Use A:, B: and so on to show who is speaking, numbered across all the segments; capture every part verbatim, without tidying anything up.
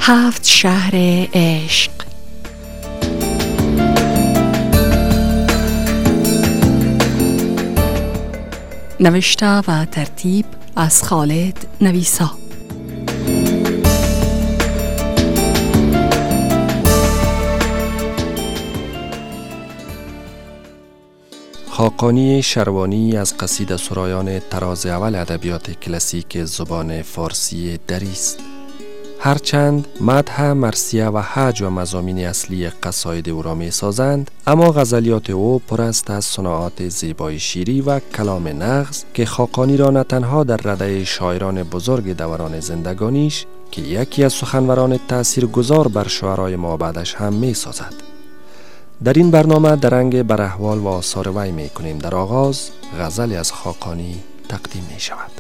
A: هفت شهر عشق. نوشته و ترتیب از خالد نویسا.
B: خاقانی شروانی از قصیده سرایان طراز اول ادبیات کلاسیک زبان فارسی دری است. هرچند مدح، مرثیه و حج و مضامین اصلی قصاید او را می سازند، اما غزلیات او پر است از صناعات زیبای شیری و کلام نغز که خاقانی را نه تنها در رده شاعران بزرگ دوران زندگانیش که یکی از سخنوران تاثیرگذار بر شعرای ما بعدش هم می سازد. در این برنامه درنگ بر احوال و آثار وی می کنیم. در آغاز غزلی از خاقانی تقدیم می شود.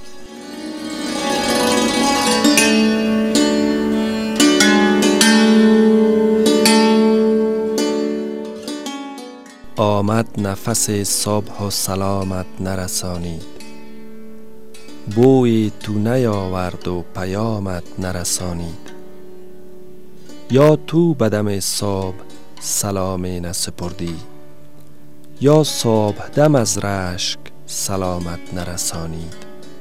B: آمد نفس صبح و سلامت نرسانید، بوی تو نیاورد و پیامت نرسانید. یا تو بدم صبح سلام نسپردی، یا صبح دم از رشک سلامت نرسانید.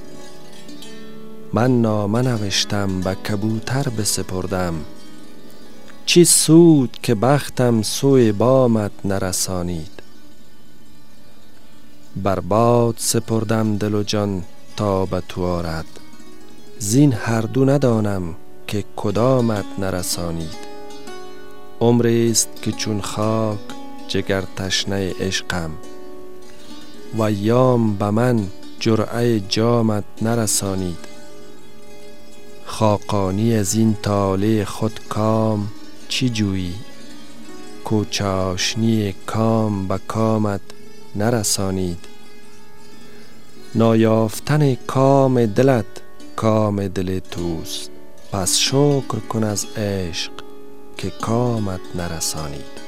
B: من نامه نوشتم به کبوتر بسپردم، چی سود که بختم سوی بامت نرسانید. بر باد سپردم دل و جان تا به تو آرد، زین هر دو ندانم که کدامت نرسانید. عمری است که چون خاک جگر تشنه عشقم، و ایام به من جرعه جامت نرسانید. خاقانی از این طالع خود کام چی جویی، کو چاشنی کام به کامت نرسانید. نایافتن کام دلت کام دل توست، پس شکر کن از عشق که کامت نرسانید.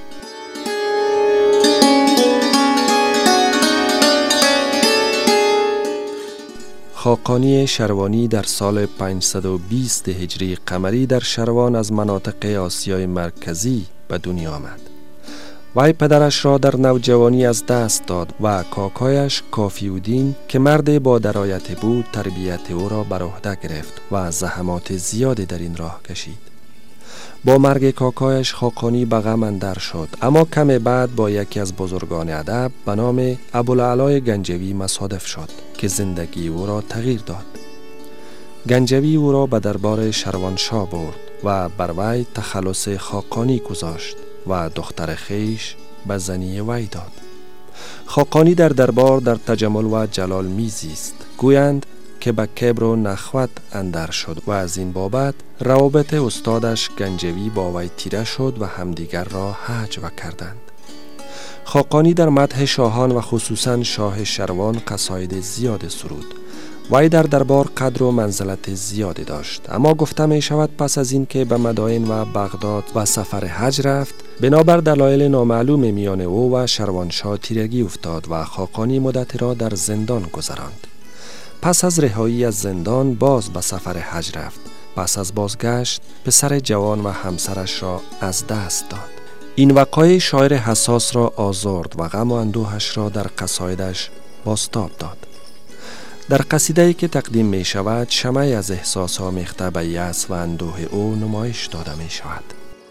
B: خاقانی شروانی در سال پانصد و بیست هجری قمری در شروان از مناطق آسیای مرکزی به دنیا آمد. وی پدرش را در نوجوانی از دست داد و کاکایش کافی‌الدین که مرد با درایت بود تربیت او را بر عهده گرفت و زحمات زیادی در این راه کشید. با مرگ کاکایش خاقانی به غم اندر شد، اما کم بعد با یکی از بزرگان ادب به نام ابوالعلا گنجوی مصادف شد که زندگی او را تغییر داد. گنجوی او را به دربار شروانشاه برد و بر وی تخلص خاقانی گذاشت و دختر خویش به زنی وی داد. خاقانی در دربار در تجمل و جلال میزیست. گویند که به کبر و نخوت اندر شد و از این بابت روابط استادش گنجوی با وی تیره شد و همدیگر را هجو کردند. خاقانی در مدح شاهان و خصوصا شاه شروان قصاید زیاد سرود. وی در دربار قدر و منزلت زیادی داشت، اما گفته می شود پس از این که به مدائن و بغداد و سفر حج رفت، بنابر دلایل نامعلوم میان او و شروانشاه تیرگی افتاد و خاقانی مدتی را در زندان گذراند. پس از رهایی از زندان باز به سفر حج رفت. پس از بازگشت پسر جوان و همسرش را از دست داد. این وقایع شاعر حساس را آزرد و غم و اندوهش را در قصایدش بازتاب داد. در قصیده‌ای که تقدیم می شود شمعی از احساس آمیخته به یأس و اندوه او نمایش داده می شود.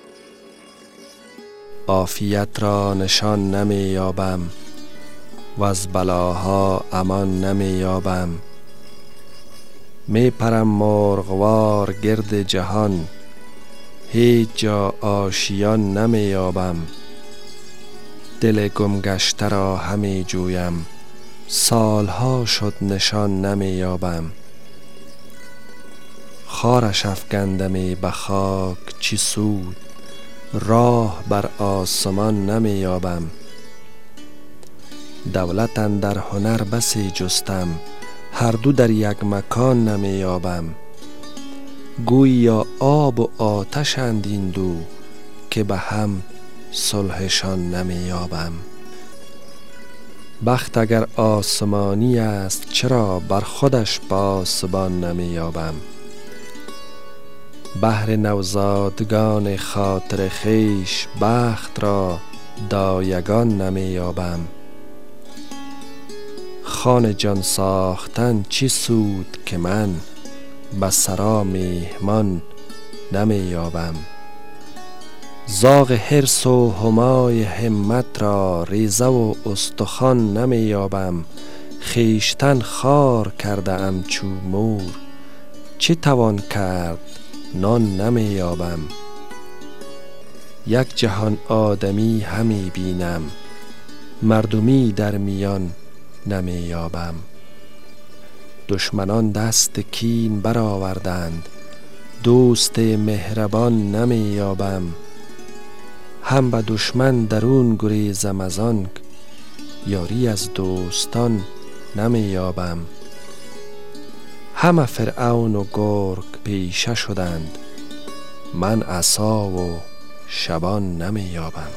B: عافیت را نشان نمی یابم و از بلاها امان نمی یابم. می پرم مرغوار گرد جهان، هیچ جا آشیان نمی یابم. دل گمگشته را همی جویم، سالها شد نشان نمی یابم. خارش افکندمی به خاک چی سود، راه بر آسمان نمی یابم. دولت اندر هنر بسی جستم، هر دو در یک مکان نمی یابم. گویا آب و آتشند این دو، که به هم صلحشان نمی یابم. بخت اگر آسمانی است چرا بر خودش پاسبان نمی یابم. بهر نوزادگان خاطر خیش بخت را دایگان نمی یابم. خان جان ساختن چی سود که من به سرا میهمان نمی یابم. زاغ حرص و همای همت را ریزه و استخوان نمی یابم. خویشتن خار کرده ام چو مور، چه توان کرد نان نمی یابم. یک جهان آدمی همی بینم، مردمی در میان نمی یابم. دشمنان دست کین برآوردند، دوست مهربان نمی یابم. هم به دشمن درون گریزم از آنک، یاری از دوستان نمی یابم. همه فرعون و گرگ پیشه شدند، من عصا و شبان نمی یابم.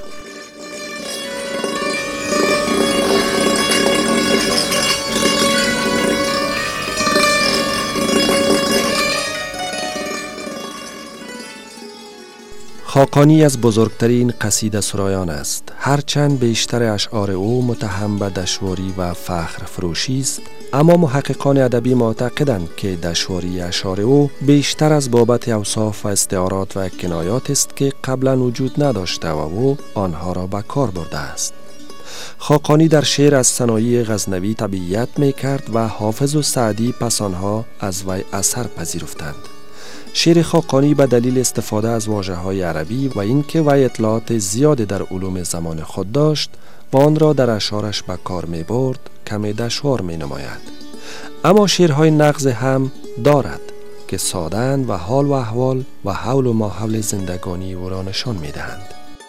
B: خاقانی از بزرگترین قصیده سرایان است. هرچند بیشتر اشعار او متهم به دشواری و فخر فروشی است، اما محققان ادبی معتقدند که دشواری اشعار او بیشتر از بابت اوصاف و استعارات و کنایات است که قبلا وجود نداشته و او آنها را به کار برده است. خاقانی در شعر از صنایع غزنوی تبعیت می کرد و حافظ و سعدی پس آنها از وی اثر پذیرفتند. شعر خاقانی به دلیل استفاده از واژه‌های عربی و اینکه وی اطلاعات زیادی در علوم زمان خود داشت و آن را در اشعارش به کار می برد، کمی دشوار می نماید. اما شعرهای نغز هم دارد که ساده‌اند و حال و احوال و حول و ماحول زندگانی او را نشان می دهند.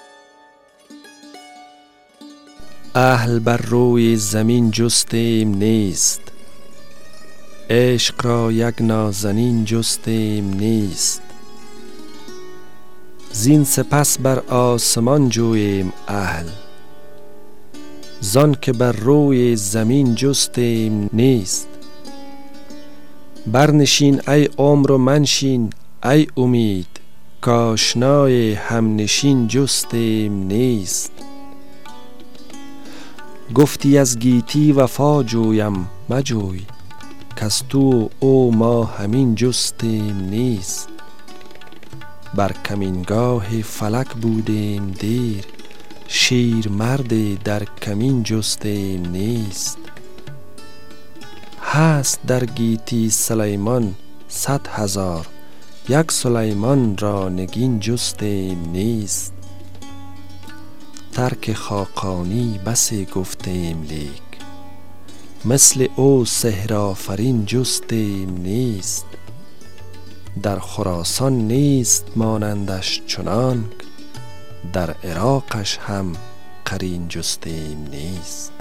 B: اهل بر روی زمین جستیم نیست، عشق را یک نازنین جستیم نیست. زین سپس بر آسمان جوییم اهل، زان که بر روی زمین جستیم نیست. برنشین ای عمر و منشین ای امید، کاشنای همنشین جستیم نیست. گفتی از گیتی وفا جویم مجوی، کز تو او ما همین جستیم نیست. بر کمینگاه فلک بودیم دیر، شیر مرد در کمین جستیم نیست. هست در گیتی سلیمان صد هزار، یک سلیمان را نگین جستیم نیست. ترک خاقانی بسی گفتیم لیک، مثل او سحر آفرین جستیم نیست. در خراسان نیست مانندش چنانک، در عراقش هم قرین جستیم نیست.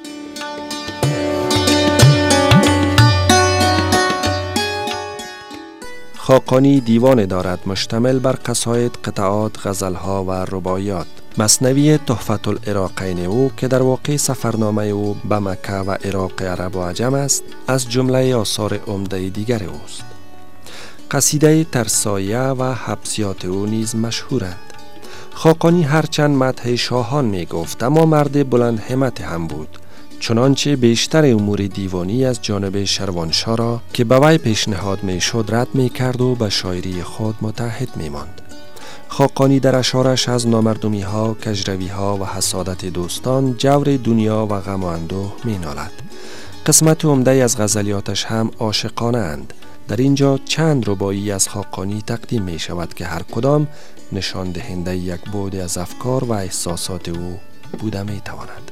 B: خاقانی دیوان دارد مشتمل بر قصاید، قطعات، غزلها و رباعیات. مثنوی تحفة العراقین او که در واقع سفرنامه او به مکه و عراق عرب و عجم است، از جمله آثار عمده دیگر اوست. قصیده ترسایه و حبسیات او نیز مشهورند. خاقانی هرچند مدح شاهان می گفت، اما مرد بلند همت هم بود، چنانچه بیشتر امور دیوانی از جانب شروانشاه را که به وی پیشنهاد می شد رد می کرد و به شاعری خود متحد می ماند. خاقانی در اشعارش از نامردمی ها، کجروی ها و حسادت دوستان، جور دنیا و غم و اندوه می نالد. قسمت عمده از غزلیاتش هم عاشقانه اند. در اینجا چند رباعی از خاقانی تقدیم می شود که هر کدام نشان دهنده یک بعد از افکار و احساسات او بوده می تواند.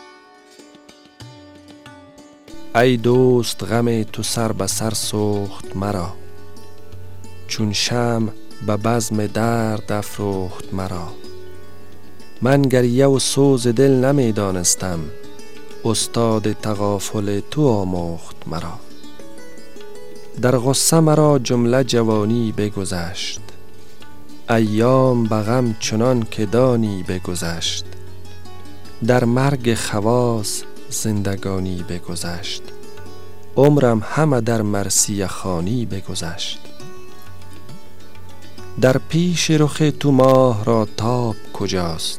B: ای دوست غم تو سر به سر سوخت مرا، چون شمع به بزم درد افروخت مرا. من گریه و سوز دل نمی دانستم، استاد تغافل تو آموخت مرا. در غصه مرا جمله جوانی بگذشت، ایام به غم چنان که دانی بگذشت. در مرگ خواص زندگانی بگذشت، عمرم همه در مرثیه خوانی بگذشت. در پیش رخ تو ماه را تاب کجاست؟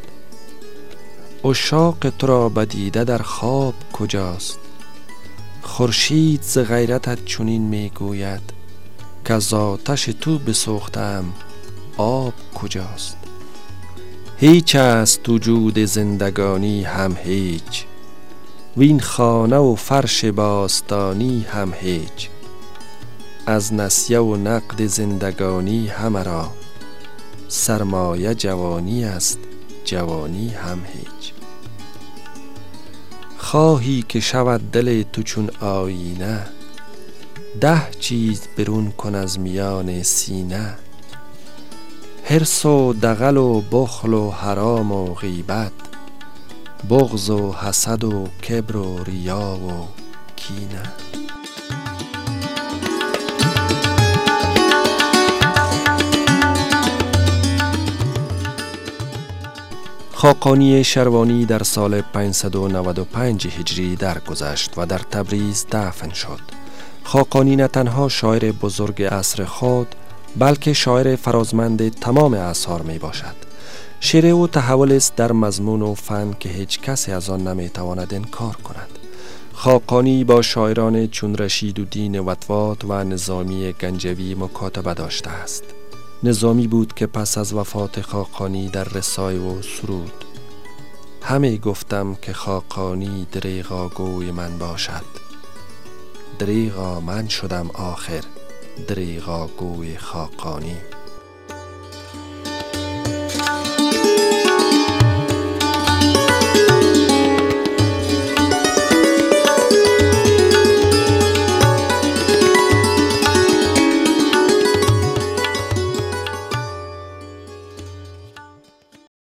B: عشاق تو را بدیده در خواب کجاست؟ خورشید ز غیرتت چنین می گوید که از آتش تو بسوختم آب کجاست؟ هیچ است وجود زندگانی هم هیچ، وین خانه و فرش باستانی هم هیچ. از نسیه و نقد زندگانی همه را، سرمایه جوانی است جوانی هم هیچ. خواهی که شود دل تو چون آینه، ده چیز برون کن از میان سینه. حرص و دغل و بخل و حرام و غیبت، بغض و حسد و کبر و ریا و کینه. خاقانی شروانی در سال پانصد و نود و پنج هجری درگذشت و در تبریز دفن شد. خاقانی نه تنها شاعر بزرگ عصر خود، بلکه شاعر فرازمند تمام اعصار می باشد. شعر او تحول است در مضمون و فن که هیچ کسی از آن نمی تواند انکار کند. خاقانی با شاعران چون رشیدالدین وطوات و نظامی گنجوی مکاتبه داشته است. نظامی بود که پس از وفات خاقانی در رسای و سرود: همه گفتم که خاقانی دریغا گوی من باشد، دریغا من شدم آخر دریغا گوی خاقانی.